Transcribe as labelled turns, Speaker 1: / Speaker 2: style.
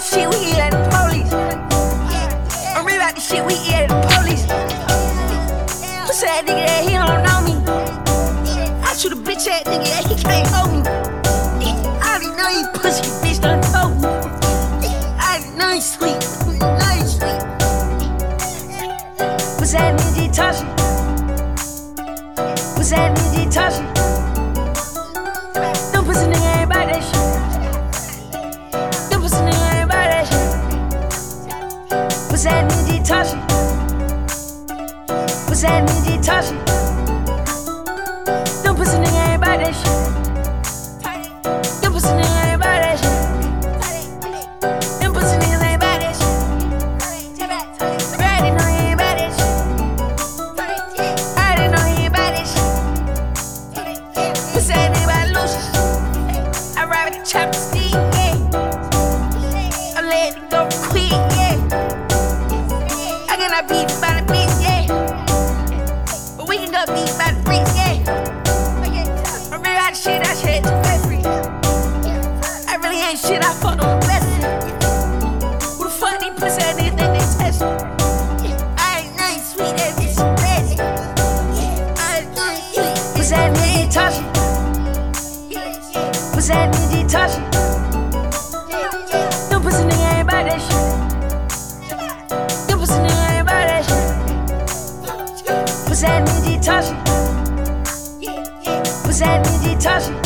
Speaker 1: shit we eat at the police. I'm real about the shit we eat at the police. Pussy that nigga that he don't know me. I shoot a bitch ass nigga that he can't hold me. I already know you pussy bitch done told me. I already know you sweet. Pussy that nigga Tashi. Pussy that nigga Tashi. Them pussy nigga ain't about that shit. Them pussy nigga ain't about that shit. Pussy that nigga Tashi. Pussy that nigga Tashi. Them pussy nigga ain't about that shit. Them pussy nigga ain't about that shit. Them pussy niggas ain't about that shit. I already know he ain't about that shit. I already know he ain't about that shit. Pussy that nigga about Lucius. I ride with the chopper speed, yeah. I let it go quick, yeah. I cannot beat by the bitch, yeah. But we can go beat by the bricks, yeah. I really out of shit, I shit too fast free. I really ain't shit, I fucked on the best. Who the fuck these pussy ass niggas think they test me? I ain't nothing sweet, that bitch crazy. I ain't nothing sweet. Pussy ass nigga Tashi. Pussy ass nigga Tashi. Them pussy nigga ain't about that shit. Them pussy nigga ain't about that shit. Pussy ass nigga Tashi. Pussy ass nigga Tashi.